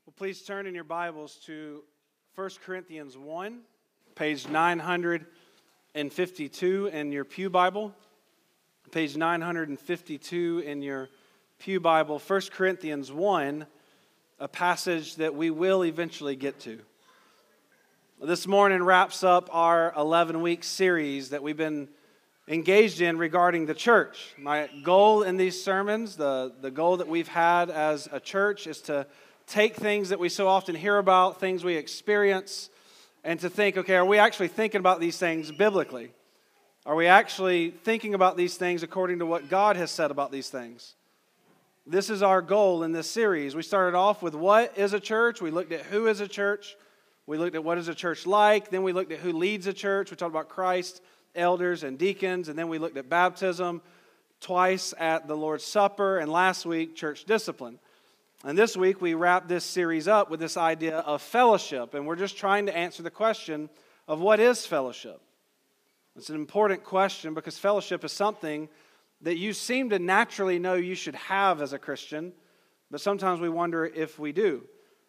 Well, please turn in your Bibles to 1 Corinthians 1, page 952 in your Pew Bible. Page 952 in your Pew Bible. 1 Corinthians 1, a passage that we will eventually get to. This morning wraps up our 11-week series that we've been engaged in regarding the church. My goal in these sermons, the goal that we've had as a church, is to take things that we so often hear about, things we experience, and to think, okay, are we actually thinking about these things biblically? Are we actually thinking about these things according to what God has said about these things? This is our goal in this series. We started off with what is a church. We looked at who is a church. We looked at what is a church like. Then we looked at who leads a church. We talked about Christ, elders, and deacons. And then we looked at baptism, twice at the Lord's Supper, and last week, church discipline. And this week, we wrap this series up with this idea of fellowship. And we're just trying to answer the question of what is fellowship? It's an important question because fellowship is something that you seem to naturally know you should have as a Christian, but sometimes we wonder if we do.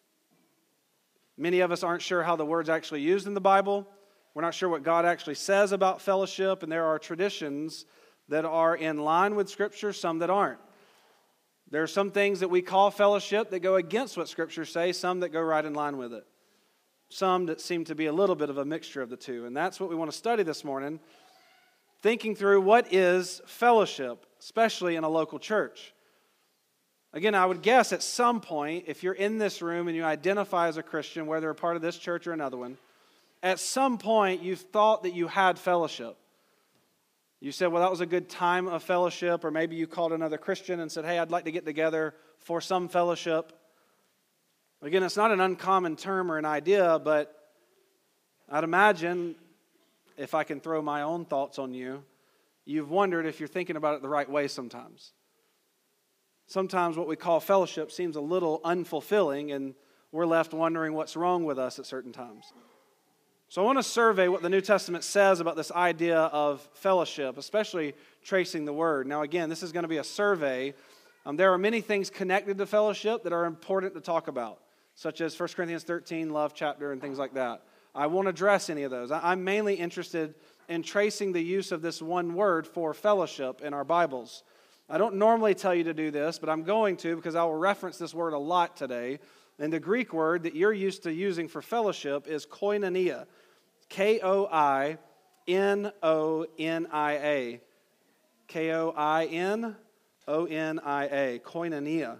Many of us aren't sure how the word's actually used in the Bible. We're not sure what God actually says about fellowship, and there are traditions that are in line with Scripture, some that aren't. There are some things that we call fellowship that go against what Scripture says, some that go right in line with it. Some that seem to be a little bit of a mixture of the two. And that's what we want to study this morning, thinking through what is fellowship, especially in a local church. Again, I would guess at some point, if you're in this room and you identify as a Christian, whether a part of this church or another one, at some point you've thought that you had fellowship. You said, well, that was a good time of fellowship, or maybe you called another Christian and said, hey, I'd like to get together for some fellowship. Again, it's not an uncommon term or an idea, but I'd imagine, if I can throw my own thoughts on you, you've wondered if you're thinking about it the right way sometimes. Sometimes what we call fellowship seems a little unfulfilling, and we're left wondering what's wrong with us at certain times. So I want to survey what the New Testament says about this idea of fellowship, especially tracing the Word. Now again, this is going to be a survey. There are many things connected to fellowship that are important to talk about, such as 1 Corinthians 13, love chapter, and things like that. I won't address any of those. I'm mainly interested in tracing the use of this one word for fellowship in our Bibles. I don't normally tell you to do this, but I'm going to because I will reference this word a lot today. And the Greek word that you're used to using for fellowship is koinonia. Koinonia. Koinonia. Koinonia.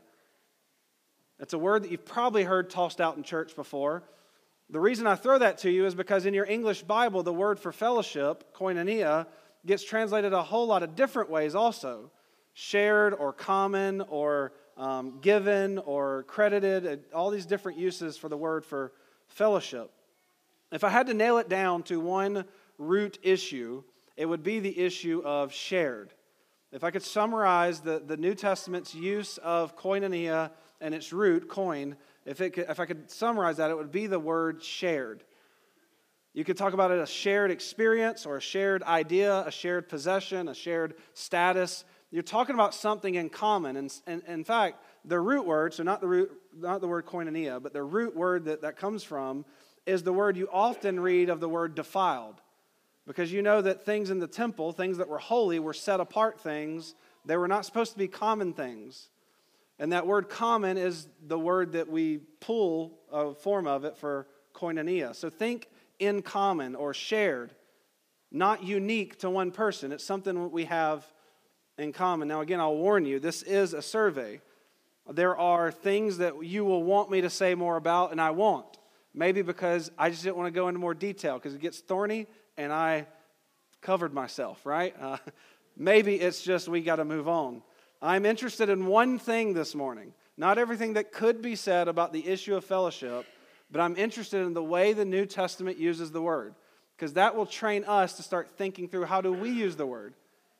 It's a word that you've probably heard tossed out in church before. The reason I throw that to you is because in your English Bible, the word for fellowship, koinonia, gets translated a whole lot of different ways also. Shared or common or given or credited, all these different uses for the word for fellowship. If I had to nail it down to one root issue, it would be the issue of shared. If I could summarize the New Testament's use of koinonia and its root, koin, if I could summarize that, it would be the word shared. You could talk about it as a shared experience or a shared idea, a shared possession, a shared status. You're talking about something in common. And in fact, the root word, so not the word koinonia, but the root word that comes from is the word you often read of the word defiled. Because you know that things in the temple, things that were holy, were set apart things. They were not supposed to be common things. And that word common is the word that we pull a form of it for koinonia. So think in common or shared, not unique to one person. It's something we have in common. Now again, I'll warn you, this is a survey. There are things that you will want me to say more about, and I won't. Maybe because I just didn't want to go into more detail because it gets thorny and I covered myself, right? Maybe it's just we got to move on. I'm interested in one thing this morning. Not everything that could be said about the issue of fellowship, but I'm interested in the way the New Testament uses the word, because that will train us to start thinking through how do we use the word.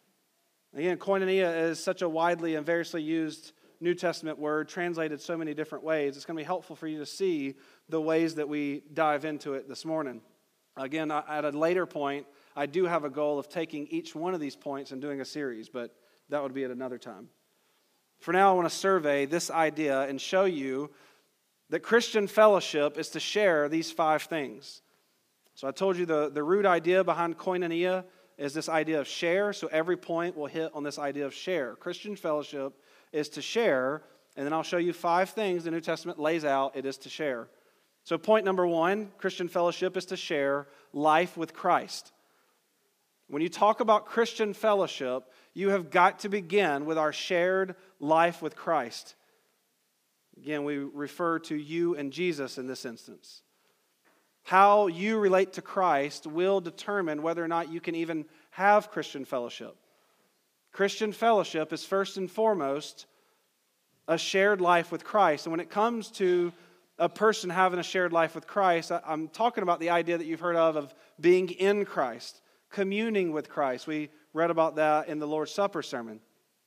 Again, koinonia is such a widely and variously used New Testament word, translated so many different ways. It's going to be helpful for you to see the ways that we dive into it this morning. Again, at a later point, I do have a goal of taking each one of these points and doing a series, but that would be at another time. For now, I want to survey this idea and show you That Christian fellowship is to share these 5 things. So I told you the root idea behind koinonia is this idea of share. So every point will hit on this idea of share. Christian fellowship is to share, and then I'll show you 5 things the New Testament lays out it is to share. So point number 1, Christian fellowship is to share life with Christ. When you talk about Christian fellowship, you have got to begin with our shared life with Christ. Again, we refer to you and Jesus in this instance. How you relate to Christ will determine whether or not you can even have Christian fellowship. Christian fellowship is first and foremost a shared life with Christ. And when it comes to a person having a shared life with Christ, I'm talking about the idea that you've heard of being in Christ, communing with Christ. We read about that in the Lord's Supper sermon.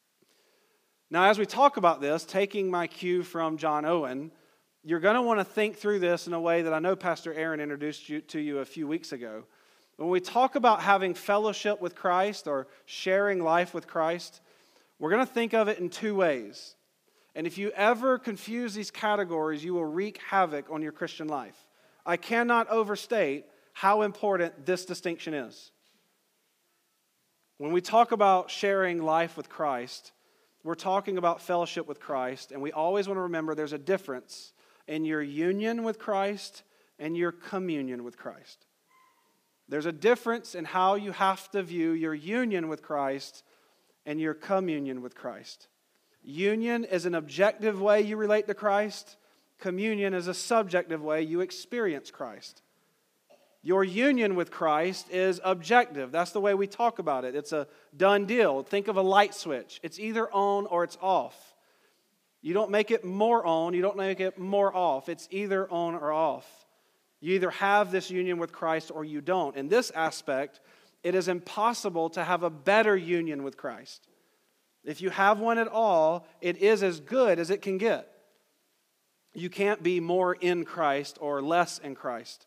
Now, as we talk about this, taking my cue from John Owen, you're going to want to think through this in a way that I know Pastor Aaron introduced to you a few weeks ago. When we talk about having fellowship with Christ or sharing life with Christ, we're going to think of it in 2 ways. And if you ever confuse these categories, you will wreak havoc on your Christian life. I cannot overstate how important this distinction is. When we talk about sharing life with Christ, we're talking about fellowship with Christ, and we always want to remember there's a difference in your union with Christ and your communion with Christ. There's a difference in how you have to view your union with Christ and your communion with Christ. Union is an objective way you relate to Christ. Communion is a subjective way you experience Christ. Your union with Christ is objective. That's the way we talk about it. It's a done deal. Think of a light switch. It's either on or it's off. You don't make it more on, you don't make it more off. It's either on or off. You either have this union with Christ or you don't. In this aspect, it is impossible to have a better union with Christ. If you have one at all, it is as good as it can get. You can't be more in Christ or less in Christ.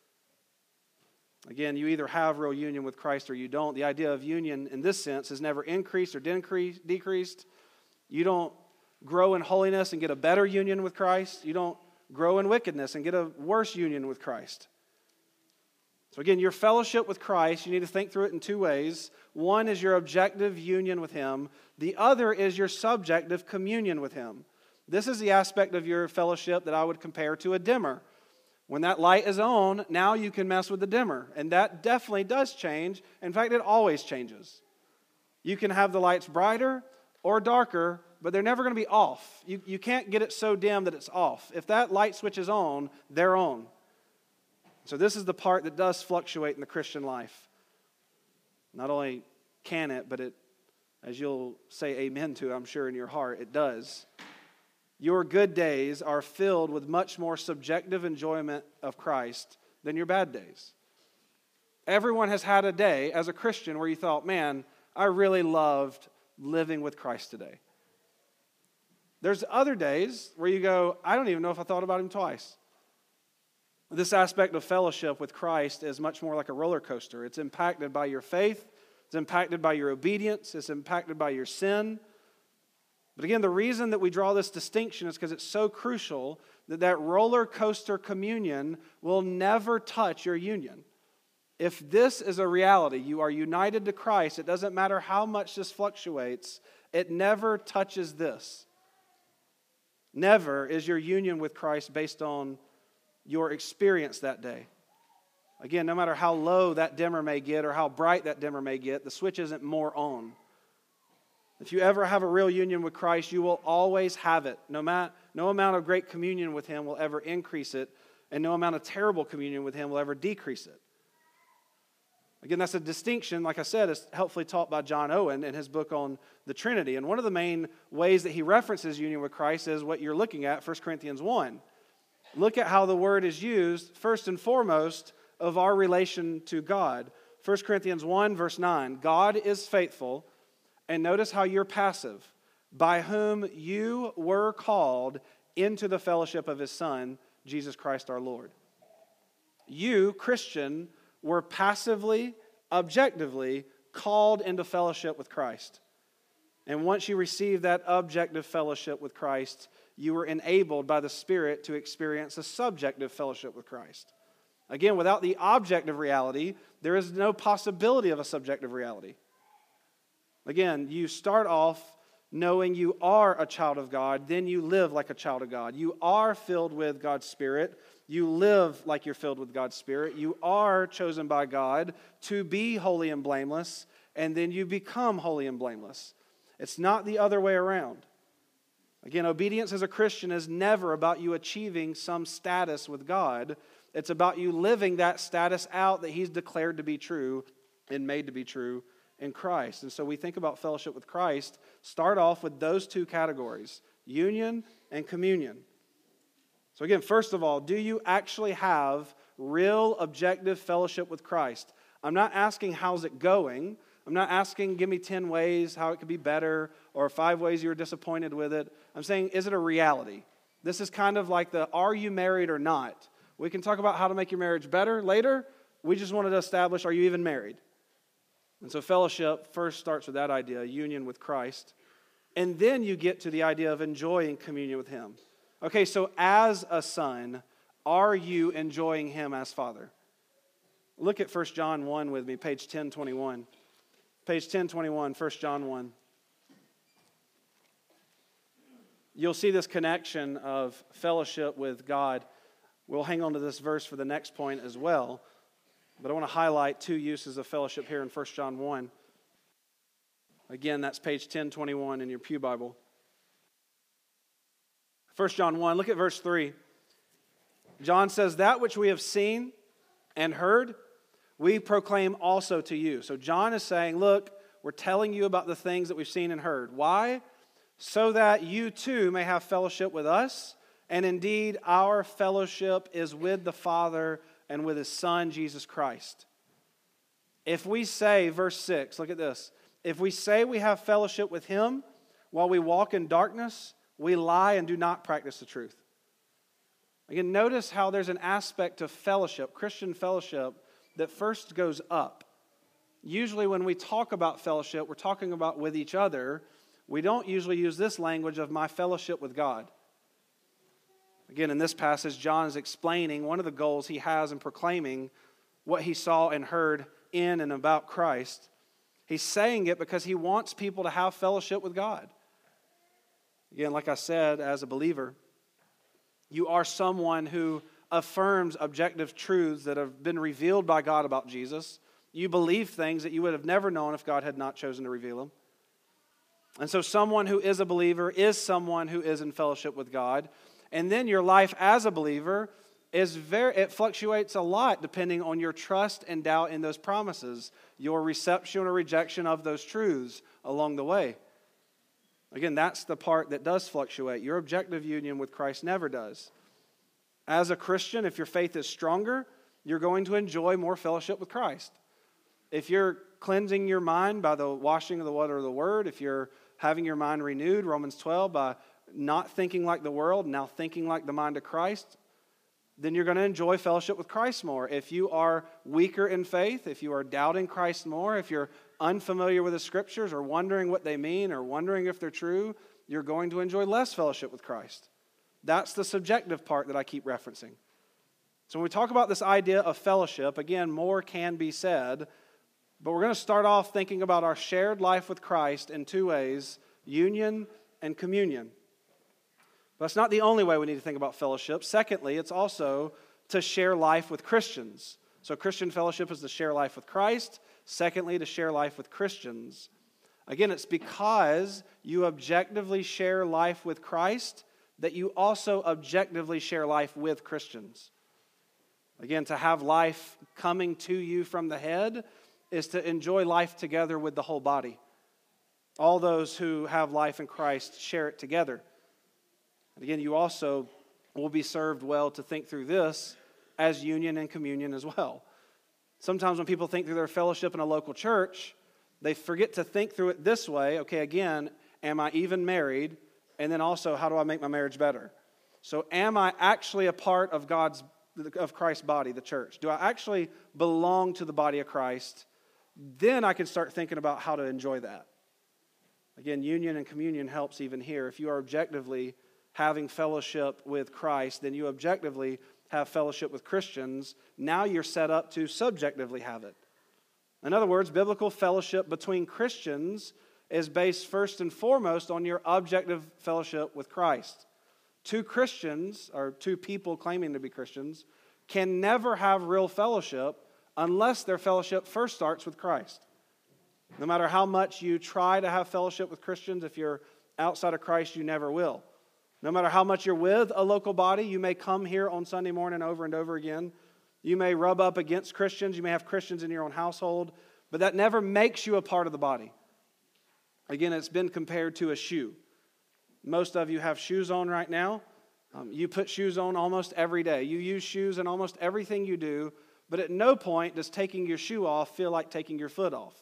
Again, you either have real union with Christ or you don't. The idea of union in this sense is never increased or decreased. You don't grow in holiness and get a better union with Christ. You don't grow in wickedness and get a worse union with Christ. So again, your fellowship with Christ, you need to think through it in 2 ways. One is your objective union with Him. The other is your subjective communion with Him. This is the aspect of your fellowship that I would compare to a dimmer. When that light is on, now you can mess with the dimmer. And that definitely does change. In fact, it always changes. You can have the lights brighter or darker, but they're never going to be off. You can't get it so dim that it's off. If that light switch is on, they're on. So this is the part that does fluctuate in the Christian life. Not only can it, but it, as you'll say amen to, I'm sure in your heart, it does. Your good days are filled with much more subjective enjoyment of Christ than your bad days. Everyone has had a day as a Christian where you thought, man, I really loved living with Christ today. There's other days where you go, I don't even know if I thought about Him twice. This aspect of fellowship with Christ is much more like a roller coaster. It's impacted by your faith. It's impacted by your obedience. It's impacted by your sin. But again, the reason that we draw this distinction is because it's so crucial that roller coaster communion will never touch your union. If this is a reality, you are united to Christ, it doesn't matter how much this fluctuates, it never touches this. Never is your union with Christ based on your experience that day. Again, no matter how low that dimmer may get or how bright that dimmer may get, the switch isn't more on. If you ever have a real union with Christ, you will always have it. No amount of great communion with Him will ever increase it, and no amount of terrible communion with Him will ever decrease it. Again, that's a distinction, like I said, is helpfully taught by John Owen in his book on the Trinity. And one of the main ways that he references union with Christ is what you're looking at, 1 Corinthians 1. Look at how the word is used, first and foremost, of our relation to God. 1 Corinthians 1, verse 9, God is faithful, and notice how you're passive, by whom you were called into the fellowship of His Son, Jesus Christ our Lord. You, Christian, were passively, objectively called into fellowship with Christ. And once you receive that objective fellowship with Christ, you were enabled by the Spirit to experience a subjective fellowship with Christ. Again, without the objective reality, there is no possibility of a subjective reality. Again, you start off knowing you are a child of God, then you live like a child of God. You are filled with God's Spirit. You live like you're filled with God's Spirit. You are chosen by God to be holy and blameless, and then you become holy and blameless. It's not the other way around. Again, obedience as a Christian is never about you achieving some status with God. It's about you living that status out that He's declared to be true and made to be true in Christ. And so we think about fellowship with Christ, start off with those two categories, union and communion. So again, first of all, do you actually have real objective fellowship with Christ? I'm not asking how's it going. I'm not asking give me 10 ways how it could be better or 5 ways you were disappointed with it. I'm saying is it a reality? This is kind of like the are you married or not? We can talk about how to make your marriage better later. We just wanted to establish are you even married? And so fellowship first starts with that idea, union with Christ. And then you get to the idea of enjoying communion with Him. Okay, so as a son, are you enjoying Him as Father? Look at 1 John 1 with me, page 1021. Page 1021, 1 John 1. You'll see this connection of fellowship with God. We'll hang on to this verse for the next point as well. But I want to highlight 2 uses of fellowship here in 1 John 1. Again, that's page 1021 in your Pew Bible. 1 John 1, look at verse 3. John says, that which we have seen and heard, we proclaim also to you. So John is saying, look, we're telling you about the things that we've seen and heard. Why? So that you too may have fellowship with us. And indeed, our fellowship is with the Father and with His Son, Jesus Christ. If we say, verse 6, look at this. If we say we have fellowship with Him while we walk in darkness, we lie and do not practice the truth. Again, notice how there's an aspect of fellowship, Christian fellowship, that first goes up. Usually when we talk about fellowship, we're talking about with each other. We don't usually use this language of my fellowship with God. Again, in this passage, John is explaining one of the goals he has in proclaiming what he saw and heard in and about Christ. He's saying it because he wants people to have fellowship with God. Again, like I said, as a believer, you are someone who affirms objective truths that have been revealed by God about Jesus. You believe things that you would have never known if God had not chosen to reveal them. And so someone who is a believer is someone who is in fellowship with God. And then your life as a believer it fluctuates a lot depending on your trust and doubt in those promises, your reception or rejection of those truths along the way. Again, that's the part that does fluctuate. Your objective union with Christ never does. As a Christian, if your faith is stronger, you're going to enjoy more fellowship with Christ. If you're cleansing your mind by the washing of the water of the Word, if you're having your mind renewed, Romans 12, by not thinking like the world, now thinking like the mind of Christ, then you're going to enjoy fellowship with Christ more. If you are weaker in faith, if you are doubting Christ more, if you're unfamiliar with the Scriptures or wondering what they mean or wondering if they're true, you're going to enjoy less fellowship with Christ. That's the subjective part that I keep referencing. So when we talk about this idea of fellowship, again, more can be said, but we're going to start off thinking about our shared life with Christ in 2 ways, union and communion. But that's not the only way we need to think about fellowship. Secondly, it's also to share life with Christians. So Christian fellowship is to share life with Christ. Secondly, to share life with Christians. Again, it's because you objectively share life with Christ that you also objectively share life with Christians. Again, to have life coming to you from the head is to enjoy life together with the whole body. All those who have life in Christ share it together. And again, you also will be served well to think through this as union and communion as well. Sometimes when people think through their fellowship in a local church, they forget to think through it this way. Okay, again, am I even married? And then also, how do I make my marriage better? So am I actually a part of Christ's body, the church? Do I actually belong to the body of Christ? Then I can start thinking about how to enjoy that. Again, union and communion helps even here. If you are objectively having fellowship with Christ, then you objectively have fellowship with Christians. Now you're set up to subjectively have it. In other words, biblical fellowship between Christians is based first and foremost on your objective fellowship with Christ. Two Christians, or two people claiming to be Christians, can never have real fellowship unless their fellowship first starts with Christ. No matter how much you try to have fellowship with Christians, if you're outside of Christ, you never will. No matter how much you're with a local body, you may come here on Sunday morning over and over again. You may rub up against Christians. You may have Christians in your own household. But that never makes you a part of the body. Again, it's been compared to a shoe. Most of you have shoes on right now. You put shoes on almost every day. You use shoes in almost everything you do. But at no point does taking your shoe off feel like taking your foot off.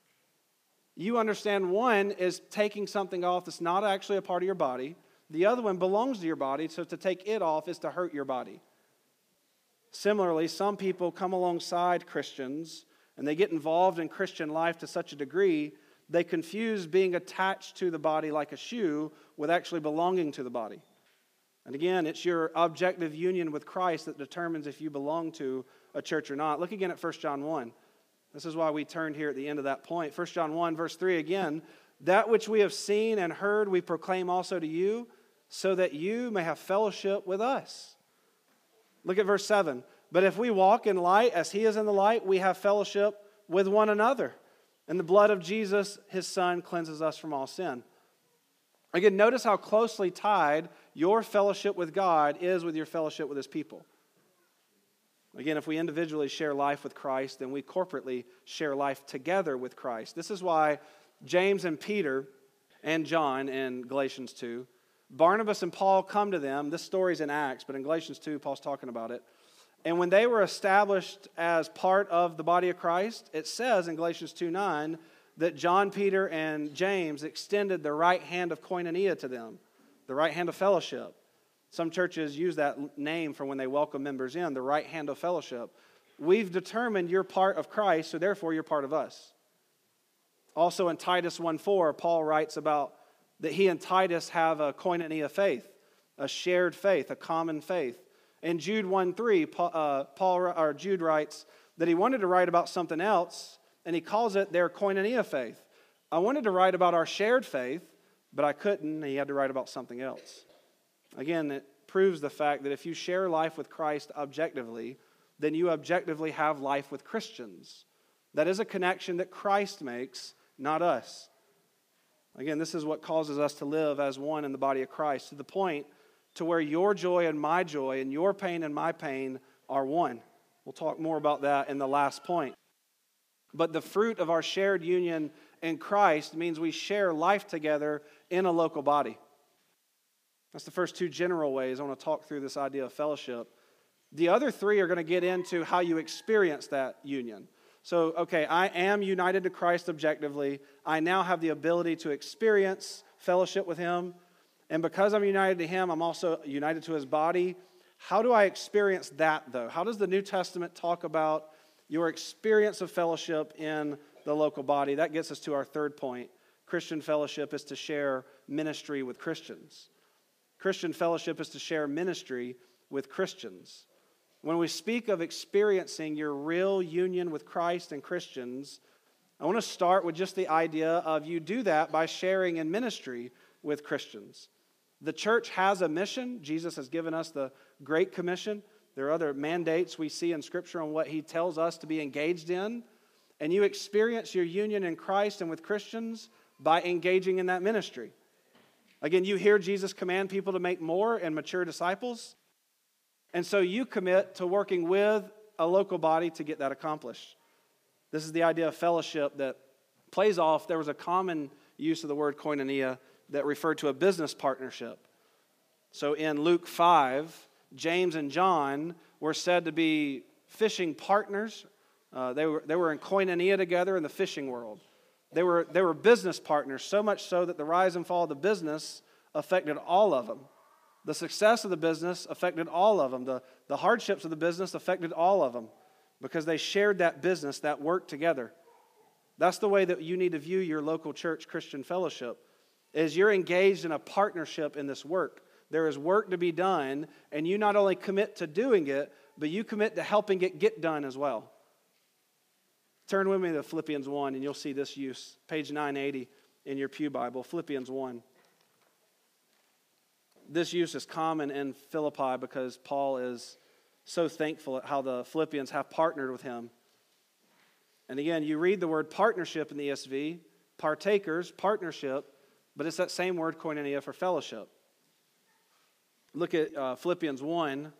You understand one is taking something off that's not actually a part of your body. The other one belongs to your body, so to take it off is to hurt your body. Similarly, some people come alongside Christians and they get involved in Christian life to such a degree, they confuse being attached to the body like a shoe with actually belonging to the body. And again, it's your objective union with Christ that determines if you belong to a church or not. Look again at 1 John 1. This is why we turned here at the end of that point. 1 John 1, verse 3 again. That which we have seen and heard we proclaim also to you, so that you may have fellowship with us. Look at verse 7. But if we walk in light as he is in the light, we have fellowship with one another. And the blood of Jesus, his Son, cleanses us from all sin. Again, notice how closely tied your fellowship with God is with your fellowship with his people. Again, if we individually share life with Christ, then we corporately share life together with Christ. This is why James and Peter and John in Galatians 2, Barnabas and Paul come to them. This story's in Acts, but in Galatians 2, Paul's talking about it. And when they were established as part of the body of Christ, it says in Galatians 2:9 that John, Peter, and James extended the right hand of koinonia to them, the right hand of fellowship. Some churches use that name for when they welcome members in, the right hand of fellowship. We've determined you're part of Christ, so therefore you're part of us. Also in Titus 1:4, Paul writes about that he and Titus have a koinonia faith, a shared faith, a common faith. In Jude 1:3, Jude writes that he wanted to write about something else, and he calls it their koinonia faith. I wanted to write about our shared faith, but I couldn't, and he had to write about something else. Again, it proves the fact that if you share life with Christ objectively, then you objectively have life with Christians. That is a connection that Christ makes, not us. Again, this is what causes us to live as one in the body of Christ, to the point to where your joy and my joy and your pain and my pain are one. We'll talk more about that in the last point. But the fruit of our shared union in Christ means we share life together in a local body. That's the first two general ways I want to talk through this idea of fellowship. The other three are going to get into how you experience that union. So, okay, I am united to Christ objectively. I now have the ability to experience fellowship with him. And because I'm united to him, I'm also united to his body. How do I experience that, though? How does the New Testament talk about your experience of fellowship in the local body? That gets us to our third point. Christian fellowship is to share ministry with Christians. Christian fellowship is to share ministry with Christians. When we speak of experiencing your real union with Christ and Christians, I want to start with just the idea of you do that by sharing in ministry with Christians. The church has a mission. Jesus has given us the Great Commission. There are other mandates we see in Scripture on what he tells us to be engaged in. And you experience your union in Christ and with Christians by engaging in that ministry. Again, you hear Jesus command people to make more and mature disciples. And so you commit to working with a local body to get that accomplished. This is the idea of fellowship that plays off. There was a common use of the word koinonia that referred to a business partnership. So in Luke 5, James and John were said to be fishing partners. They were in koinonia together in the fishing world. They were business partners, so much so that the rise and fall of the business affected all of them. The success of the business affected all of them. The hardships of the business affected all of them because they shared that business, that work together. That's the way that you need to view your local church Christian fellowship, is you're engaged in a partnership in this work. There is work to be done, and you not only commit to doing it, but you commit to helping it get done as well. Turn with me to Philippians 1, and you'll see this use. Page 980 in your Pew Bible, Philippians 1. This use is common in Philippi because Paul is so thankful at how the Philippians have partnered with him. And again, you read the word partnership in the ESV, partakers, partnership, but it's that same word koinonia for fellowship. Look at Philippians 1.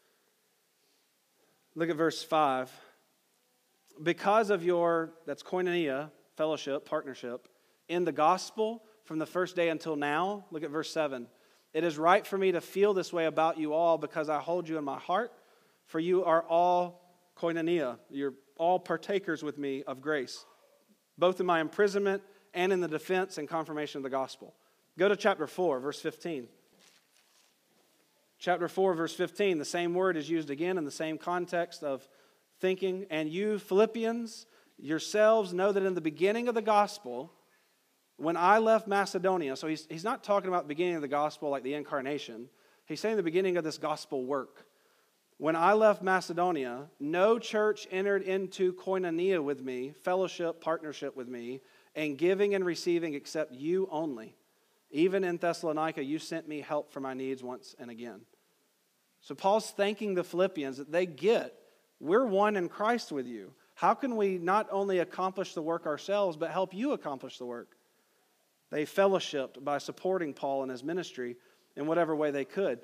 Look at verse 5. Because of your, that's koinonia, fellowship, partnership, in the gospel from the first day until now, look at verse 7. It is right for me to feel this way about you all because I hold you in my heart, for you are all koinonia. You're all partakers with me of grace, both in my imprisonment and in the defense and confirmation of the gospel. Go to chapter 4, verse 15. Chapter 4, verse 15, the same word is used again in the same context of thinking. And you, Philippians, yourselves know that in the beginning of the gospel, when I left Macedonia, so he's not talking about the beginning of the gospel like the incarnation. He's saying the beginning of this gospel work. When I left Macedonia, no church entered into koinonia with me, fellowship, partnership with me, and giving and receiving except you only. Even in Thessalonica, you sent me help for my needs once and again. So Paul's thanking the Philippians that they get, we're one in Christ with you. How can we not only accomplish the work ourselves, but help you accomplish the work? They fellowshipped by supporting Paul in his ministry in whatever way they could.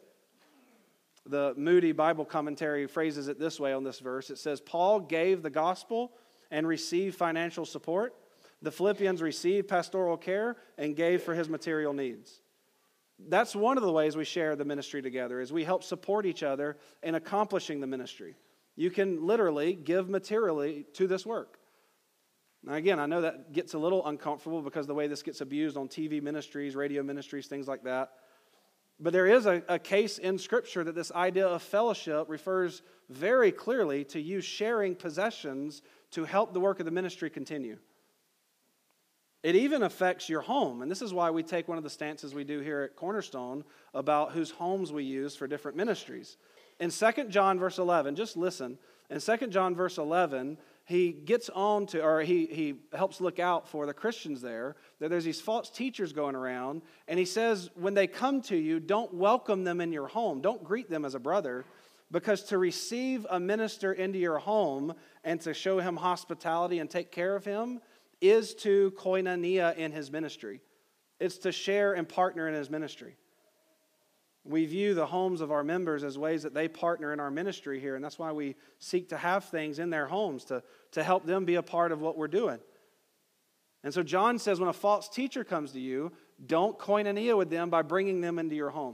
The Moody Bible commentary phrases it this way on this verse. It says, Paul gave the gospel and received financial support. The Philippians received pastoral care and gave for his material needs. That's one of the ways we share the ministry together, is we help support each other in accomplishing the ministry. You can literally give materially to this work. Now again, I know that gets a little uncomfortable because of the way this gets abused on TV ministries, radio ministries, things like that. But there is a case in Scripture that this idea of fellowship refers very clearly to you sharing possessions to help the work of the ministry continue. It even affects your home, and this is why we take one of the stances we do here at Cornerstone about whose homes we use for different ministries. In 2 John verse 11, just listen, in 2 John verse 11, he gets on to, or he helps look out for the Christians there, that there's these false teachers going around, and he says, when they come to you, don't welcome them in your home. Don't greet them as a brother, because to receive a minister into your home and to show him hospitality and take care of him is to koinonia in his ministry. It's to share and partner in his ministry. We view the homes of our members as ways that they partner in our ministry here, and that's why we seek to have things in their homes to help them be a part of what we're doing. And so John says when a false teacher comes to you, don't koinonia with them by bringing them into your home,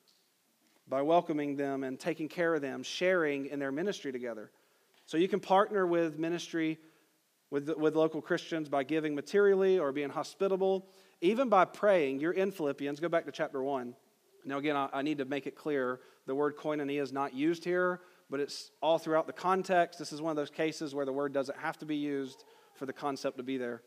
by welcoming them and taking care of them, sharing in their ministry together. So you can partner with ministry with local Christians by giving materially or being hospitable, even by praying. You're in Philippians. Go back to chapter 1. Now again, I need to make it clear, the word koinonia is not used here, but it's all throughout the context. This is one of those cases where the word doesn't have to be used for the concept to be there.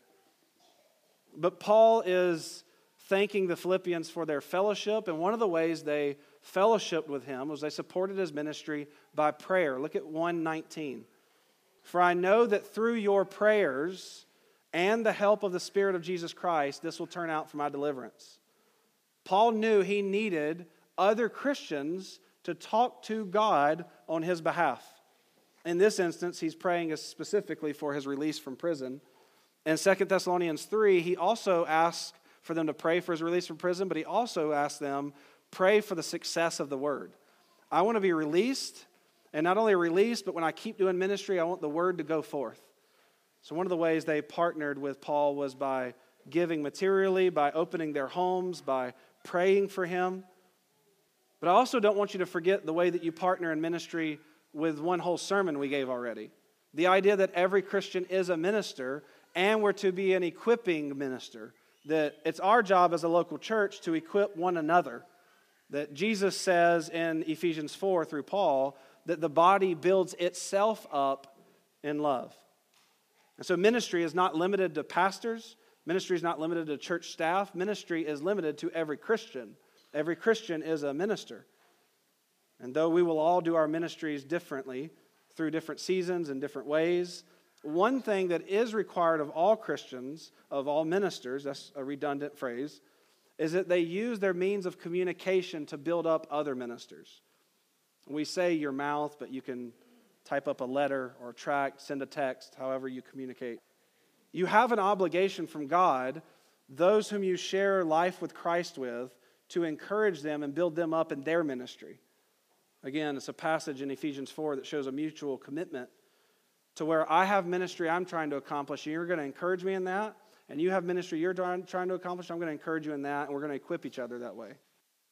But Paul is thanking the Philippians for their fellowship, and one of the ways they fellowshiped with him was they supported his ministry by prayer. Look at 1:19. For I know that through your prayers and the help of the Spirit of Jesus Christ, this will turn out for my deliverance. Paul knew he needed other Christians to talk to God on his behalf. In this instance, he's praying specifically for his release from prison. In 2 Thessalonians 3, he also asked for them to pray for his release from prison, but he also asked them, pray for the success of the word. I want to be released, and not only released, but when I keep doing ministry, I want the word to go forth. So one of the ways they partnered with Paul was by giving materially, by opening their homes, by praying for him. But I also don't want you to forget the way that you partner in ministry with one whole sermon we gave already. The idea that every Christian is a minister and we're to be an equipping minister. That it's our job as a local church to equip one another. That Jesus says in Ephesians 4 through Paul that the body builds itself up in love. And so ministry is not limited to pastors. Ministry is not limited to church staff. Ministry is limited to every Christian. Every Christian is a minister. And though we will all do our ministries differently through different seasons and different ways, one thing that is required of all Christians, of all ministers, that's a redundant phrase, is that they use their means of communication to build up other ministers. We say your mouth, but you can type up a letter or a tract, send a text, however you communicate. You have an obligation from God, those whom you share life with Christ with, to encourage them and build them up in their ministry. Again, it's a passage in Ephesians 4 that shows a mutual commitment to where I have ministry I'm trying to accomplish, and you're going to encourage me in that, and you have ministry you're trying to accomplish, I'm going to encourage you in that, and we're going to equip each other that way.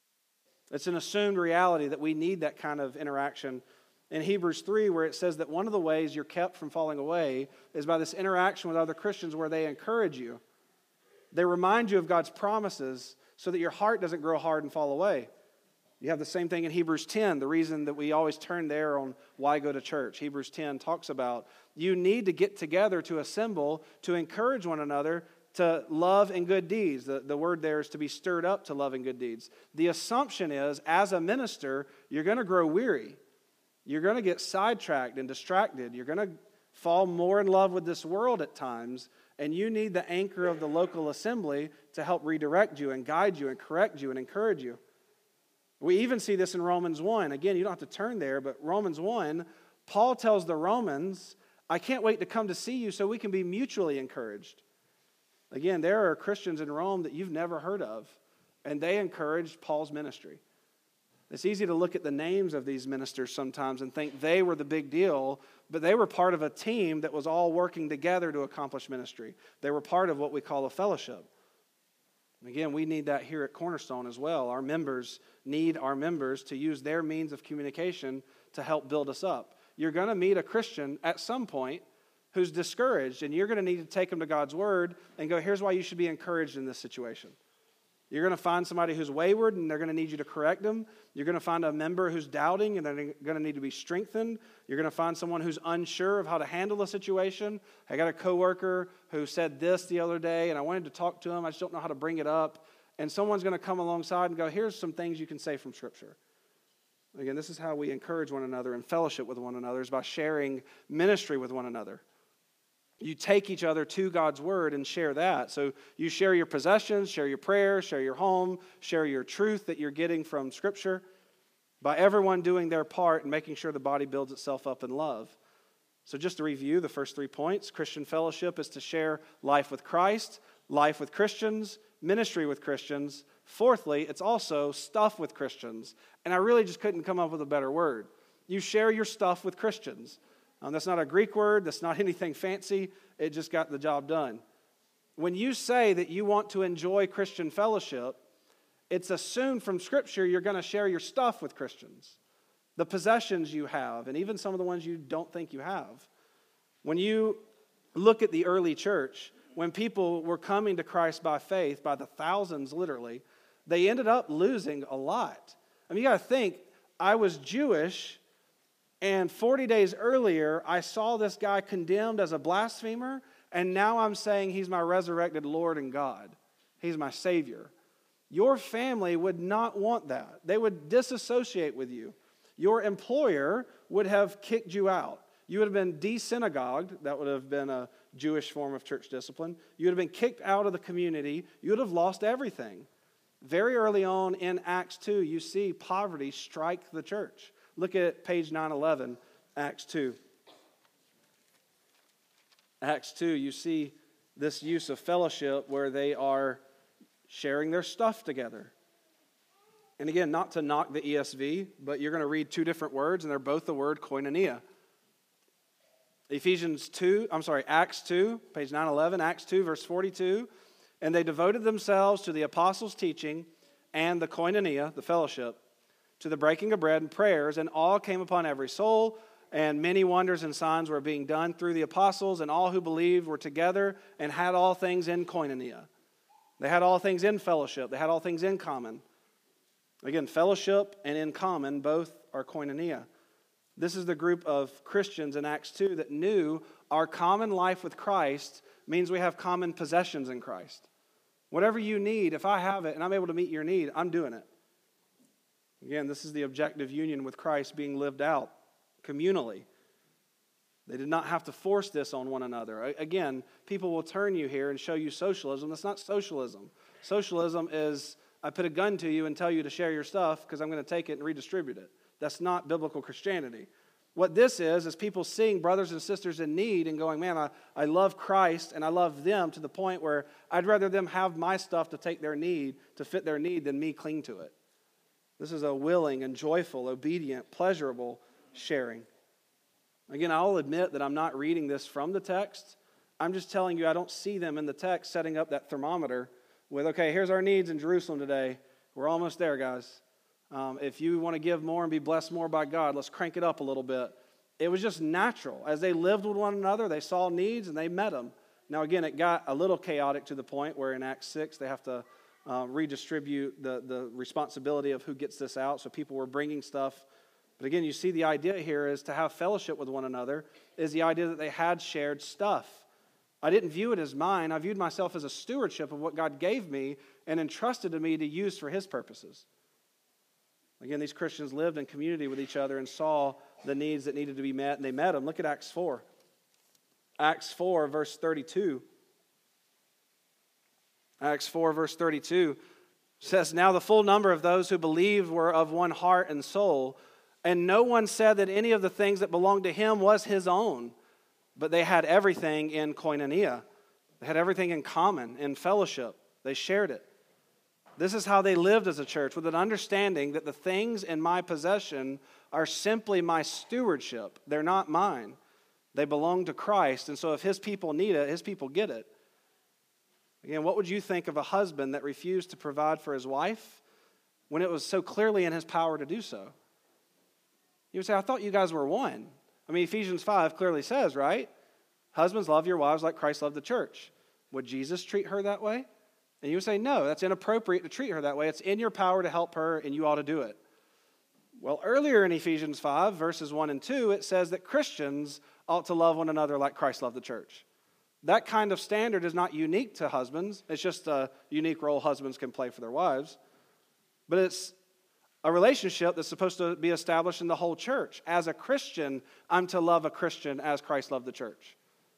It's an assumed reality that we need that kind of interaction. In Hebrews 3, where it says that one of the ways you're kept from falling away is by this interaction with other Christians where they encourage you. They remind you of God's promises so that your heart doesn't grow hard and fall away. You have the same thing in Hebrews 10, the reason that we always turn there on why go to church. Hebrews 10 talks about you need to get together to assemble, to encourage one another, to love and good deeds. The word there is to be stirred up to love and good deeds. The assumption is, as a minister, you're going to grow weary. You're going to get sidetracked and distracted. You're going to fall more in love with this world at times, and you need the anchor of the local assembly to help redirect you and guide you and correct you and encourage you. We even see this in Romans 1. Again, you don't have to turn there, but Romans 1, Paul tells the Romans, I can't wait to come to see you so we can be mutually encouraged. Again, there are Christians in Rome that you've never heard of, and they encouraged Paul's ministry. It's easy to look at the names of these ministers sometimes and think they were the big deal, but they were part of a team that was all working together to accomplish ministry. They were part of what we call a fellowship. And again, we need that here at Cornerstone as well. Our members need our members to use their means of communication to help build us up. You're going to meet a Christian at some point who's discouraged, and you're going to need to take them to God's Word and go, here's why you should be encouraged in this situation. You're going to find somebody who's wayward, and they're going to need you to correct them. You're going to find a member who's doubting, and they're going to need to be strengthened. You're going to find someone who's unsure of how to handle a situation. I got a coworker who said this the other day, and I wanted to talk to him. I just don't know how to bring it up. And someone's going to come alongside and go, here's some things you can say from Scripture. Again, this is how we encourage one another and fellowship with one another, is by sharing ministry with one another. You take each other to God's Word and share that. So you share your possessions, share your prayers, share your home, share your truth that you're getting from Scripture, by everyone doing their part and making sure the body builds itself up in love. So just to review the first 3 points, Christian fellowship is to share life with Christ, life with Christians, ministry with Christians. Fourthly, it's also stuff with Christians. And I really just couldn't come up with a better word. You share your stuff with Christians. That's not a Greek word. That's not anything fancy. It just got the job done. When you say that you want to enjoy Christian fellowship, it's assumed from Scripture you're going to share your stuff with Christians, the possessions you have, and even some of the ones you don't think you have. When you look at the early church, when people were coming to Christ by faith, by the thousands literally, they ended up losing a lot. I mean, you got to think, I was Jewish, and 40 days earlier, I saw this guy condemned as a blasphemer, and now I'm saying he's my resurrected Lord and God. He's my Savior. Your family would not want that. They would disassociate with you. Your employer would have kicked you out. You would have been de-synagogued. That would have been a Jewish form of church discipline. You would have been kicked out of the community. You would have lost everything. Very early on in Acts 2, you see poverty strike the church. Look at page 911, Acts 2. Acts 2, you see this use of fellowship where they are sharing their stuff together. And again, not to knock the ESV, but you're going to read 2 different words, and they're both the word koinonia. Acts 2, page 911, Acts 2, verse 42. And they devoted themselves to the apostles' teaching and the koinonia, the fellowship, to the breaking of bread and prayers, and all came upon every soul, and many wonders and signs were being done through the apostles, and all who believed were together and had all things in koinonia. They had all things in fellowship. They had all things in common. Again, fellowship and in common, both are koinonia. This is the group of Christians in Acts 2 that knew our common life with Christ means we have common possessions in Christ. Whatever you need, if I have it and I'm able to meet your need, I'm doing it. Again, this is the objective union with Christ being lived out communally. They did not have to force this on one another. Again, people will turn you here and show you socialism. That's not socialism. Socialism is, I put a gun to you and tell you to share your stuff because I'm going to take it and redistribute it. That's not biblical Christianity. What this is people seeing brothers and sisters in need and going, man, I love Christ and I love them to the point where I'd rather them have my stuff to take their need, to fit their need, than me cling to it. This is a willing and joyful, obedient, pleasurable sharing. Again, I'll admit that I'm not reading this from the text. I'm just telling you I don't see them in the text setting up that thermometer with, okay, here's our needs in Jerusalem today. We're almost there, guys. If you want to give more and be blessed more by God, let's crank it up a little bit. It was just natural. As they lived with one another, they saw needs and they met them. Now, again, it got a little chaotic to the point where in Acts 6 they have to redistribute the responsibility of who gets this out. So people were bringing stuff. But again, you see the idea here is to have fellowship with one another is the idea that they had shared stuff. I didn't view it as mine. I viewed myself as a stewardship of what God gave me and entrusted to me to use for His purposes. Again, these Christians lived in community with each other and saw the needs that needed to be met, and they met them. Look at Acts 4. Acts 4, verse 32. Acts 4, verse 32 says, "Now the full number of those who believed were of one heart and soul, and no one said that any of the things that belonged to him was his own, but they had everything in koinonia." They had everything in common, in fellowship. They shared it. This is how they lived as a church, with an understanding that the things in my possession are simply my stewardship. They're not mine. They belong to Christ, and so if His people need it, His people get it. Again, what would you think of a husband that refused to provide for his wife when it was so clearly in his power to do so? You would say, I thought you guys were one. I mean, Ephesians 5 clearly says, right? Husbands, love your wives like Christ loved the church. Would Jesus treat her that way? And you would say, no, that's inappropriate to treat her that way. It's in your power to help her, and you ought to do it. Well, earlier in Ephesians 5, verses 1 and 2, it says that Christians ought to love one another like Christ loved the church. That kind of standard is not unique to husbands. It's just a unique role husbands can play for their wives. But it's a relationship that's supposed to be established in the whole church. As a Christian, I'm to love a Christian as Christ loved the church.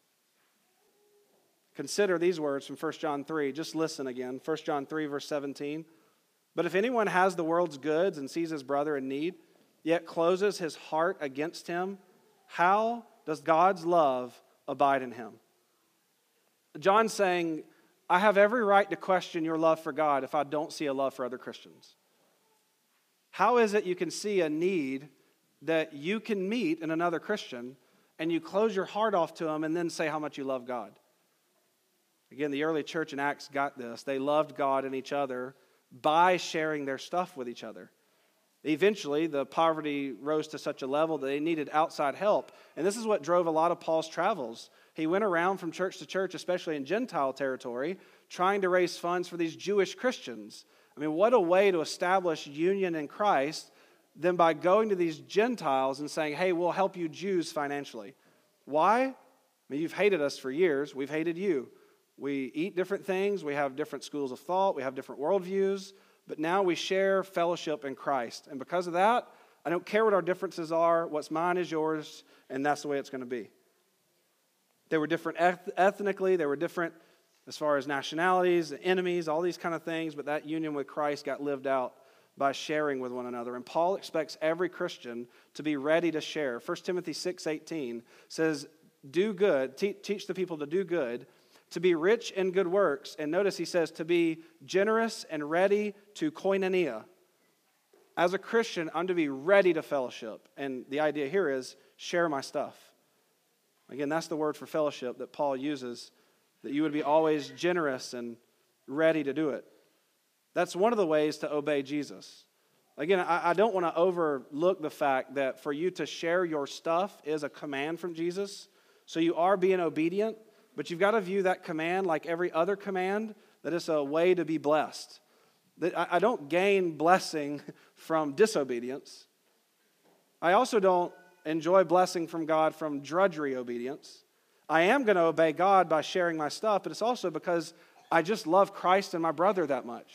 Consider these words from 1 John 3. Just listen again. 1 John 3, verse 17. "But if anyone has the world's goods and sees his brother in need, yet closes his heart against him, how does God's love abide in him?" John's saying, I have every right to question your love for God if I don't see a love for other Christians. How is it you can see a need that you can meet in another Christian and you close your heart off to him and then say how much you love God? Again, the early church in Acts got this. They loved God and each other by sharing their stuff with each other. Eventually, the poverty rose to such a level that they needed outside help. And this is what drove a lot of Paul's travels. He went around from church to church, especially in Gentile territory, trying to raise funds for these Jewish Christians. I mean, what a way to establish union in Christ than by going to these Gentiles and saying, hey, we'll help you Jews financially. Why? I mean, you've hated us for years. We've hated you. We eat different things. We have different schools of thought. We have different worldviews. But now we share fellowship in Christ. And because of that, I don't care what our differences are. What's mine is yours, and that's the way it's going to be. They were different ethnically. They were different as far as nationalities, enemies, all these kind of things. But that union with Christ got lived out by sharing with one another. And Paul expects every Christian to be ready to share. 1 Timothy 6:18 says, do good, teach the people to do good, to be rich in good works. And notice he says to be generous and ready to koinonia. As a Christian, I'm to be ready to fellowship. And the idea here is share my stuff. Again, that's the word for fellowship that Paul uses, that you would be always generous and ready to do it. That's one of the ways to obey Jesus. Again, I don't want to overlook the fact that for you to share your stuff is a command from Jesus. So you are being obedient. But you've got to view that command like every other command, that it's a way to be blessed. That I don't gain blessing from disobedience. I also don't enjoy blessing from God from drudgery obedience. I am going to obey God by sharing my stuff, but it's also because I just love Christ and my brother that much.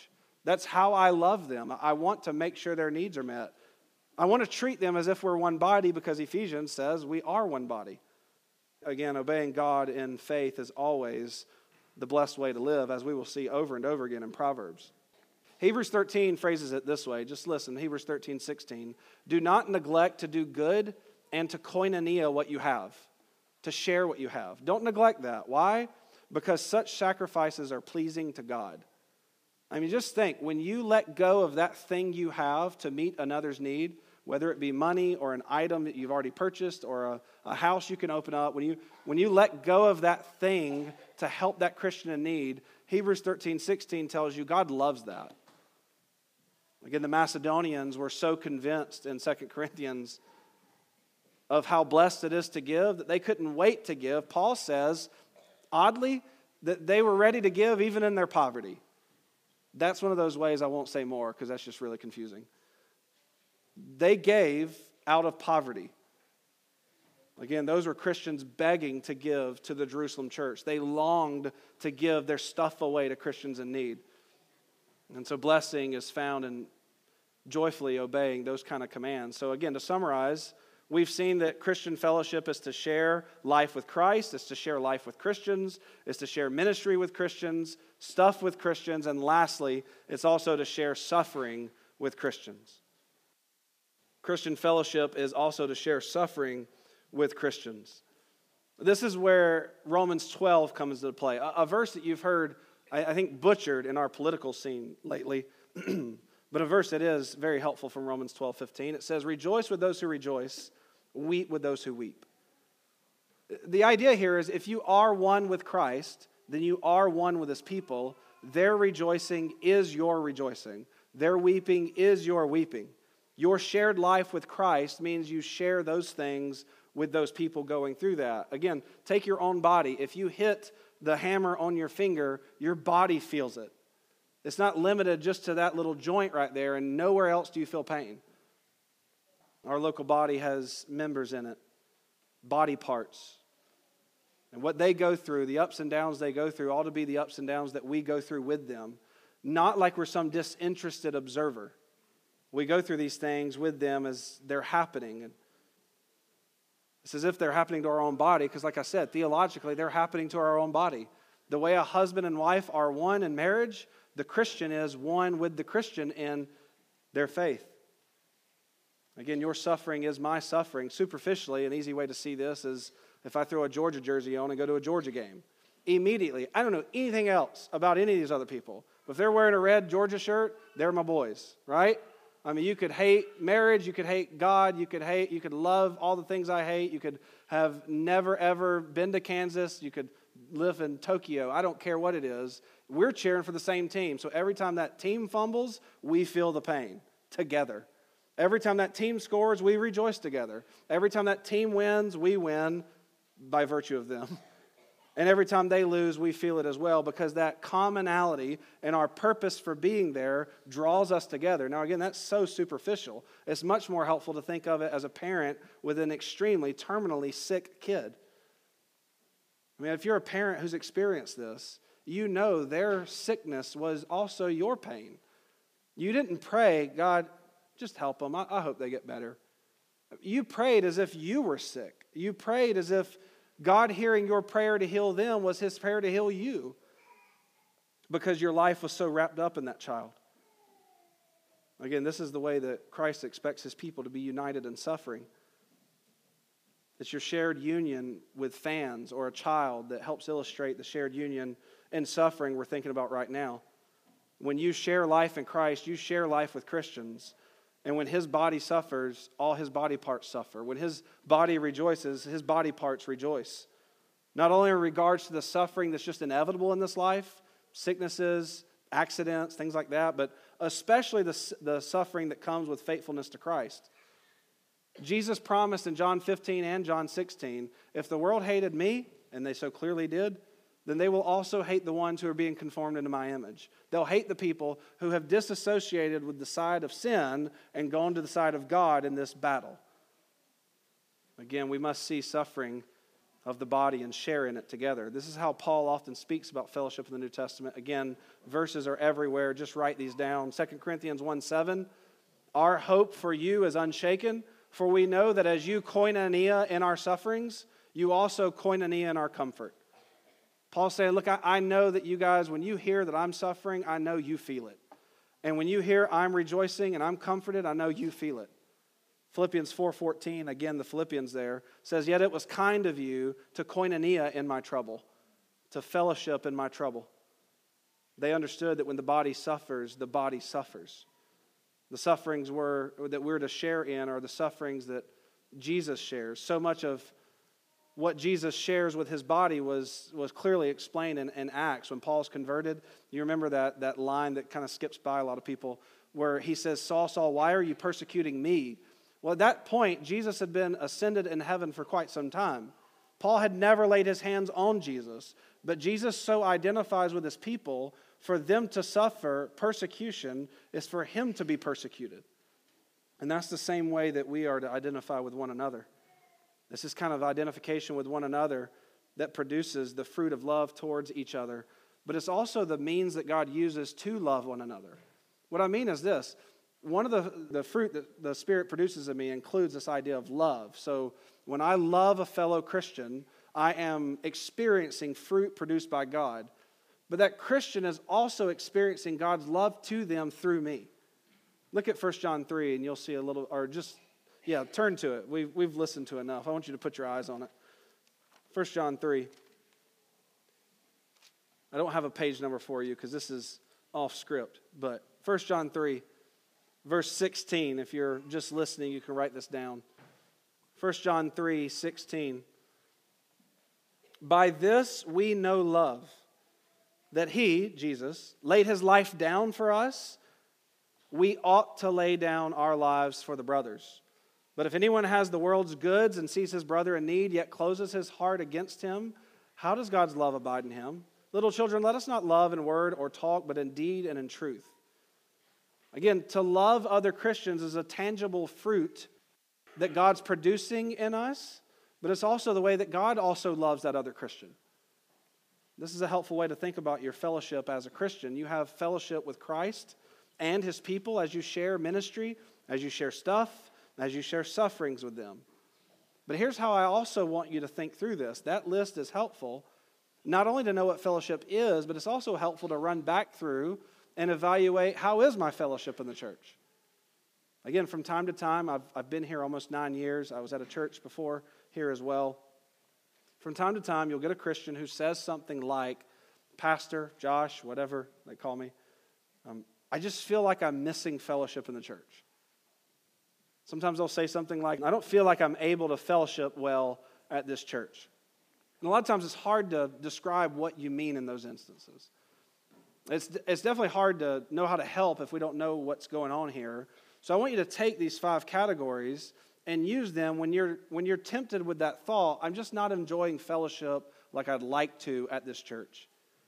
That's how I love them. I want to make sure their needs are met. I want to treat them as if we're one body because Ephesians says we are one body. Again, obeying God in faith is always the blessed way to live, as we will see over and over again in Proverbs. Hebrews 13 phrases it this way. Just listen, Hebrews 13:16. Do not neglect to do good and to koinonia what you have, to share what you have. Don't neglect that. Why? Because such sacrifices are pleasing to God. I mean, just think, when you let go of that thing you have to meet another's need, whether it be money or an item that you've already purchased or a house you can open up, when you let go of that thing to help that Christian in need, Hebrews 13:16 tells you God loves that. Again, the Macedonians were so convinced in 2 Corinthians of how blessed it is to give that they couldn't wait to give. Paul says, oddly, that they were ready to give even in their poverty. That's one of those ways I won't say more because that's just really confusing. They gave out of poverty. Again, those were Christians begging to give to the Jerusalem church. They longed to give their stuff away to Christians in need. And so blessing is found in joyfully obeying those kind of commands. So again, to summarize, we've seen that Christian fellowship is to share life with Christ, it's to share life with Christians, it's to share ministry with Christians, stuff with Christians, and lastly, it's also to share suffering with Christians. Christian fellowship is also to share suffering with Christians. This is where Romans 12 comes into play, a verse that you've heard, I think, butchered in our political scene lately, but a verse that is very helpful from Romans 12:15. It says, rejoice with those who rejoice, weep with those who weep. The idea here is if you are one with Christ, then you are one with His people. Their rejoicing is your rejoicing. Their weeping is your weeping. Your shared life with Christ means you share those things with those people going through that. Again, take your own body. If you hit the hammer on your finger, your body feels it. It's not limited just to that little joint right there, and nowhere else do you feel pain. Our local body has members in it, body parts. And what they go through, the ups and downs they go through, ought to be the ups and downs that we go through with them. Not like we're some disinterested observer. We go through these things with them as they're happening. And it's as if they're happening to our own body, because like I said, theologically, they're happening to our own body. The way a husband and wife are one in marriage, the Christian is one with the Christian in their faith. Again, your suffering is my suffering. Superficially, an easy way to see this is if I throw a Georgia jersey on and go to a Georgia game. Immediately, I don't know anything else about any of these other people. But if they're wearing a red Georgia shirt, they're my boys, right? I mean, you could hate marriage, you could hate God, you could love all the things I hate, you could have never ever been to Kansas, you could live in Tokyo, I don't care what it is. We're cheering for the same team. So every time that team fumbles, we feel the pain together. Every time that team scores, we rejoice together. Every time that team wins, we win by virtue of them. And every time they lose, we feel it as well, because that commonality and our purpose for being there draws us together. Now, again, that's so superficial. It's much more helpful to think of it as a parent with an extremely terminally sick kid. I mean, if you're a parent who's experienced this, you know their sickness was also your pain. You didn't pray, God, just help them. I hope they get better. You prayed as if you were sick. You prayed as if God hearing your prayer to heal them was His prayer to heal you, because your life was so wrapped up in that child. Again, this is the way that Christ expects His people to be united in suffering. It's your shared union with fans or a child that helps illustrate the shared union in suffering we're thinking about right now. When you share life in Christ, you share life with Christians. And when His body suffers, all His body parts suffer. When His body rejoices, His body parts rejoice. Not only in regards to the suffering that's just inevitable in this life, sicknesses, accidents, things like that, but especially the suffering that comes with faithfulness to Christ. Jesus promised in John 15 and John 16, if the world hated me, and they so clearly did, then they will also hate the ones who are being conformed into my image. They'll hate the people who have disassociated with the side of sin and gone to the side of God in this battle. Again, we must see suffering of the body and share in it together. This is how Paul often speaks about fellowship in the New Testament. Again, verses are everywhere. Just write these down. 2 Corinthians 1:7, our hope for you is unshaken, for we know that as you koinonia in our sufferings, you also koinonia in our comfort. Paul's saying, look, I know that you guys, when you hear that I'm suffering, I know you feel it. And when you hear I'm rejoicing and I'm comforted, I know you feel it. Philippians 4:14, again, the Philippians there, says, yet it was kind of you to koinonia in my trouble, to fellowship in my trouble. They understood that when the body suffers, the body suffers. The sufferings that we're to share in are the sufferings that Jesus shares. So much of what Jesus shares with his body was clearly explained in Acts. When Paul's converted, you remember that line that kind of skips by a lot of people, where he says, Saul, Saul, why are you persecuting me? Well, at that point, Jesus had been ascended in heaven for quite some time. Paul had never laid his hands on Jesus, but Jesus so identifies with his people, for them to suffer persecution is for him to be persecuted. And that's the same way that we are to identify with one another. This is kind of identification with one another that produces the fruit of love towards each other, but it's also the means that God uses to love one another. What I mean is this. One of the fruit that the Spirit produces in me includes this idea of love. So when I love a fellow Christian, I am experiencing fruit produced by God. But that Christian is also experiencing God's love to them through me. Look at 1 John 3 and you'll see a little, or just, turn to it. We've listened to enough. I want you to put your eyes on it. 1 John 3. I don't have a page number for you because this is off script, but 1 John 3. Verse 16, if you're just listening, you can write this down. 1 John 3:16. By this we know love, that he, Jesus, laid his life down for us. We ought to lay down our lives for the brothers. But if anyone has the world's goods and sees his brother in need, yet closes his heart against him, how does God's love abide in him? Little children, let us not love in word or talk, but in deed and in truth. Again, to love other Christians is a tangible fruit that God's producing in us, but it's also the way that God also loves that other Christian. This is a helpful way to think about your fellowship as a Christian. You have fellowship with Christ and his people as you share ministry, as you share stuff, as you share sufferings with them. But here's how I also want you to think through this. That list is helpful, not only to know what fellowship is, but it's also helpful to run back through and evaluate, how is my fellowship in the church? Again, from time to time, I've been here almost 9 years. I was at a church before here as well. From time to time, you'll get a Christian who says something like, Pastor, Josh, whatever they call me, I just feel like I'm missing fellowship in the church. Sometimes they'll say something like, I don't feel like I'm able to fellowship well at this church. And a lot of times it's hard to describe what you mean in those instances. It's definitely hard to know how to help if we don't know what's going on here. So I want you to take these 5 categories and use them when you're tempted with that thought, I'm just not enjoying fellowship like I'd like to at this church.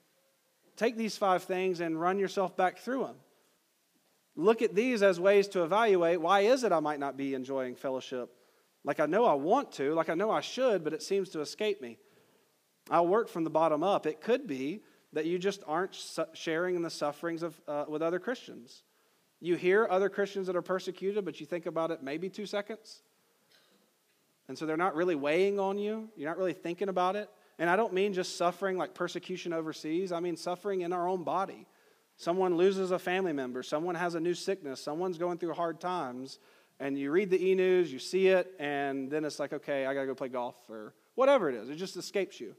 Take these 5 things and run yourself back through them. Look at these as ways to evaluate, why is it I might not be enjoying fellowship like I know I want to, like I know I should, but it seems to escape me. I'll work from the bottom up. It could be that you just aren't sharing in the sufferings of with other Christians. You hear other Christians that are persecuted, but you think about it maybe 2 seconds. And so they're not really weighing on you. You're not really thinking about it. And I don't mean just suffering like persecution overseas. I mean suffering in our own body. Someone loses a family member. Someone has a new sickness. Someone's going through hard times. And you read the e-news, you see it, and then it's like, okay, I got to go play golf or whatever it is. It just escapes you.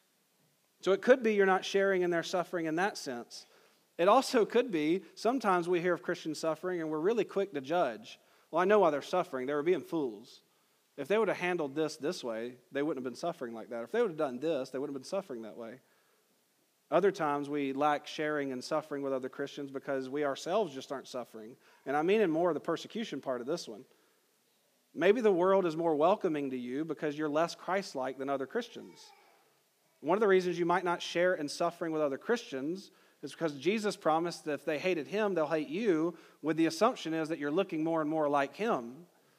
So it could be you're not sharing in their suffering in that sense. It also could be sometimes we hear of Christian suffering and we're really quick to judge. Well, I know why they're suffering. They were being fools. If they would have handled this way, they wouldn't have been suffering like that. If they would have done this, they wouldn't have been suffering that way. Other times we lack sharing and suffering with other Christians because we ourselves just aren't suffering. And I mean in more of the persecution part of this one. Maybe the world is more welcoming to you because you're less Christ-like than other Christians. One of the reasons you might not share in suffering with other Christians is because Jesus promised that if they hated him, they'll hate you, with the assumption is that you're looking more and more like him.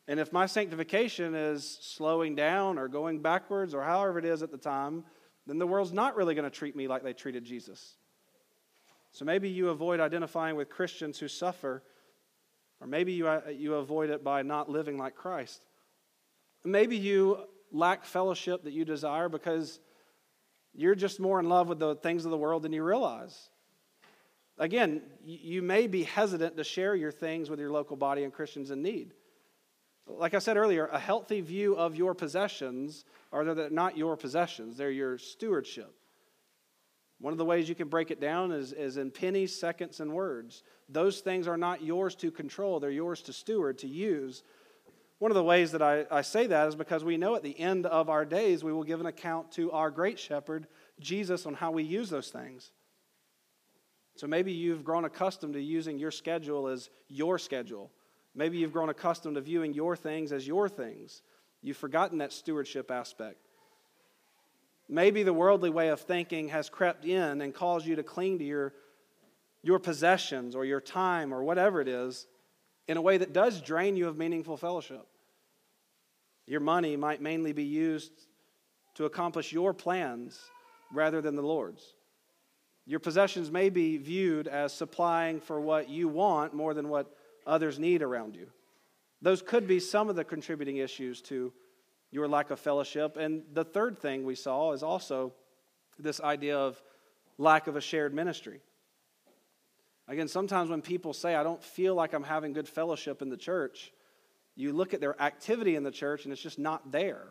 And if my sanctification is slowing down or going backwards or however it is at the time, then the world's not really going to treat me like they treated Jesus. So maybe you avoid identifying with Christians who suffer, or maybe you avoid it by not living like Christ. Maybe you lack fellowship that you desire because you're just more in love with the things of the world than you realize. Again, you may be hesitant to share your things with your local body and Christians in need. Like I said earlier, a healthy view of your possessions are that they're not your possessions, they're your stewardship. One of the ways you can break it down is in pennies, seconds, and words. Those things are not yours to control, they're yours to steward, to use. One of the ways that I say that is because we know at the end of our days we will give an account to our great shepherd, Jesus, on how we use those things. So maybe you've grown accustomed to using your schedule as your schedule. Maybe you've grown accustomed to viewing your things as your things. You've forgotten that stewardship aspect. Maybe the worldly way of thinking has crept in and caused you to cling to your possessions or your time or whatever it is in a way that does drain you of meaningful fellowship. Your money might mainly be used to accomplish your plans rather than the Lord's. Your possessions may be viewed as supplying for what you want more than what others need around you. Those could be some of the contributing issues to your lack of fellowship. And the third thing we saw is also this idea of lack of a shared ministry. Again, sometimes when people say, I don't feel like I'm having good fellowship in the church, you look at their activity in the church and it's just not there.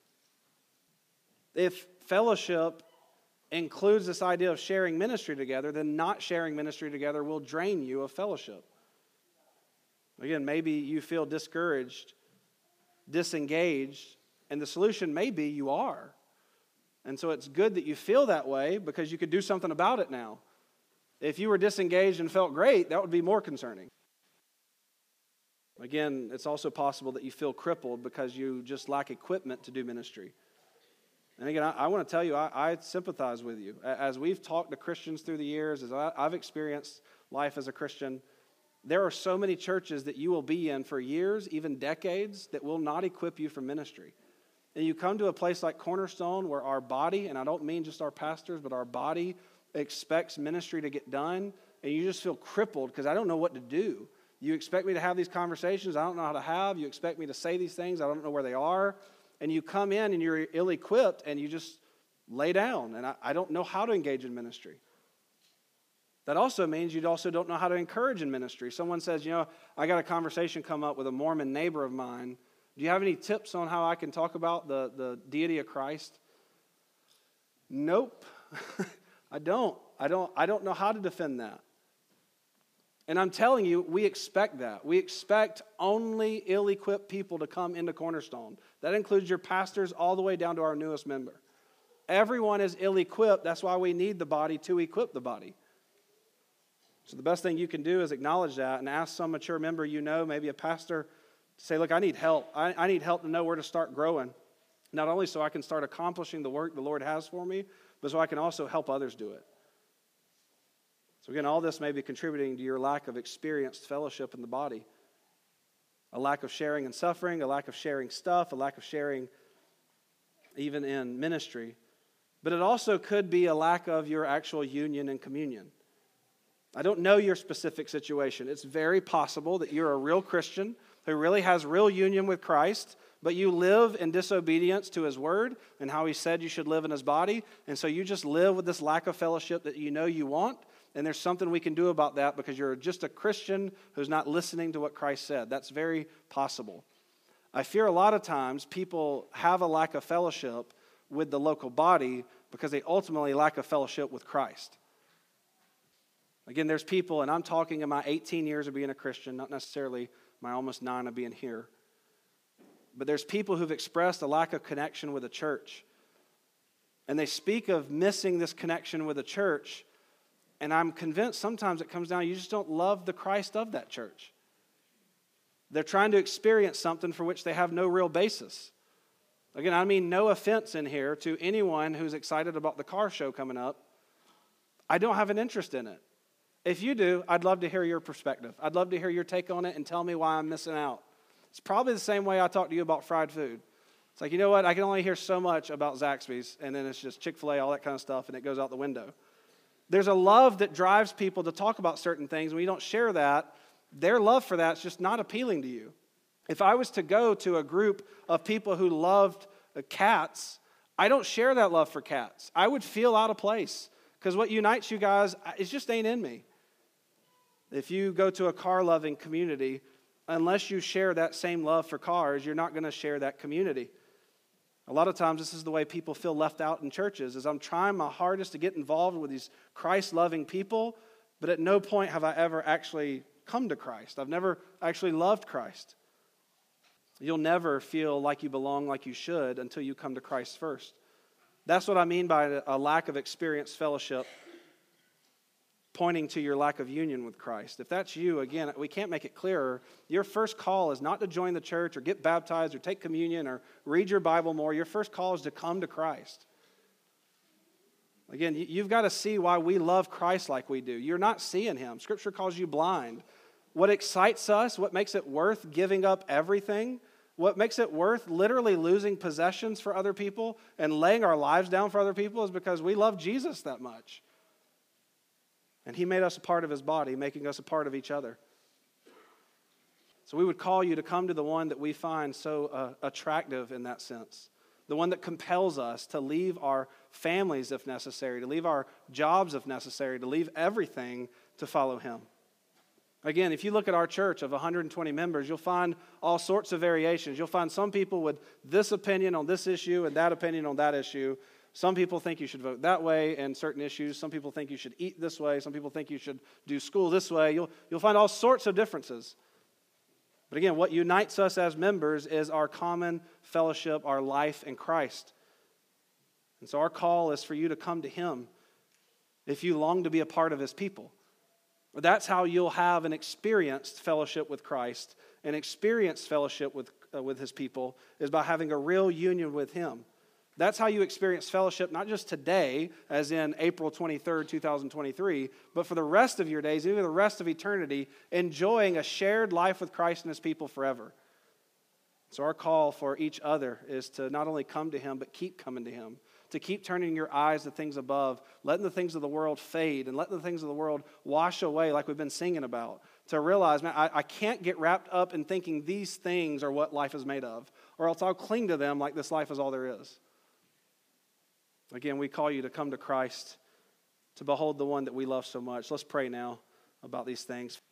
If fellowship includes this idea of sharing ministry together, then not sharing ministry together will drain you of fellowship. Again, maybe you feel discouraged, disengaged, and the solution may be you are. And so it's good that you feel that way because you could do something about it now. If you were disengaged and felt great, that would be more concerning. Again, it's also possible that you feel crippled because you just lack equipment to do ministry. And again, I want to tell you, I sympathize with you. As we've talked to Christians through the years, as I've experienced life as a Christian, there are so many churches that you will be in for years, even decades, that will not equip you for ministry. And you come to a place like Cornerstone where our body, and I don't mean just our pastors, but our body expects ministry to get done, and you just feel crippled because I don't know what to do. You expect me to have these conversations I don't know how to have. You expect me to say these things I don't know where they are. And you come in and you're ill-equipped and you just lay down. And I don't know how to engage in ministry. That also means you also don't know how to encourage in ministry. Someone says, I got a conversation come up with a Mormon neighbor of mine. Do you have any tips on how I can talk about the deity of Christ? Nope. I don't know how to defend that. And I'm telling you, we expect that. We expect only ill-equipped people to come into Cornerstone. That includes your pastors all the way down to our newest member. Everyone is ill-equipped. That's why we need the body to equip the body. So the best thing you can do is acknowledge that and ask some mature member maybe a pastor, to say, look, I need help. I need help to know where to start growing. Not only so I can start accomplishing the work the Lord has for me, but so I can also help others do it. So again, all this may be contributing to your lack of experienced fellowship in the body. A lack of sharing in suffering, a lack of sharing stuff, a lack of sharing even in ministry. But it also could be a lack of your actual union and communion. I don't know your specific situation. It's very possible that you're a real Christian who really has real union with Christ, but you live in disobedience to His Word and how He said you should live in His body, and so you just live with this lack of fellowship that you want, and there's something we can do about that because you're just a Christian who's not listening to what Christ said. That's very possible. I fear a lot of times people have a lack of fellowship with the local body because they ultimately lack a fellowship with Christ. Again, there's people, and I'm talking in my 18 years of being a Christian, not necessarily my almost 9 of being here. But there's people who've expressed a lack of connection with the church. And they speak of missing this connection with the church. And I'm convinced sometimes it comes down, you just don't love the Christ of that church. They're trying to experience something for which they have no real basis. Again, I mean no offense in here to anyone who's excited about the car show coming up. I don't have an interest in it. If you do, I'd love to hear your perspective. I'd love to hear your take on it and tell me why I'm missing out. It's probably the same way I talk to you about fried food. It's like, you know what? I can only hear so much about Zaxby's, and then it's just Chick-fil-A, all that kind of stuff, and it goes out the window. There's a love that drives people to talk about certain things. When you don't share that, their love for that is just not appealing to you. If I was to go to a group of people who loved cats, I don't share that love for cats. I would feel out of place because what unites you guys, it just ain't in me. If you go to a car-loving community, unless you share that same love for cars, you're not going to share that community. A lot of times this is the way people feel left out in churches, is I'm trying my hardest to get involved with these Christ-loving people, but at no point have I ever actually come to Christ. I've never actually loved Christ. You'll never feel like you belong like you should until you come to Christ first. That's what I mean by a lack of experienced fellowship, pointing to your lack of union with Christ. If that's you, again, we can't make it clearer. Your first call is not to join the church or get baptized or take communion or read your Bible more. Your first call is to come to Christ. Again, you've got to see why we love Christ like we do. You're not seeing him. Scripture calls you blind. What excites us, what makes it worth giving up everything, what makes it worth literally losing possessions for other people and laying our lives down for other people is because we love Jesus that much. And he made us a part of his body, making us a part of each other. So we would call you to come to the one that we find so attractive in that sense. The one that compels us to leave our families if necessary, to leave our jobs if necessary, to leave everything to follow him. Again, if you look at our church of 120 members, you'll find all sorts of variations. You'll find some people with this opinion on this issue and that opinion on that issue. Some people think you should vote that way in certain issues. Some people think you should eat this way. Some people think you should do school this way. You'll find all sorts of differences. But again, what unites us as members is our common fellowship, our life in Christ. And so our call is for you to come to him if you long to be a part of his people. That's how you'll have an experienced fellowship with Christ. An experienced fellowship with his people is by having a real union with him. That's how you experience fellowship, not just today, as in April 23rd, 2023, but for the rest of your days, even the rest of eternity, enjoying a shared life with Christ and his people forever. So our call for each other is to not only come to him, but keep coming to him, to keep turning your eyes to things above, letting the things of the world fade, and letting the things of the world wash away like we've been singing about, to realize, man, I can't get wrapped up in thinking these things are what life is made of, or else I'll cling to them like this life is all there is. Again, we call you to come to Christ, to behold the one that we love so much. Let's pray now about these things.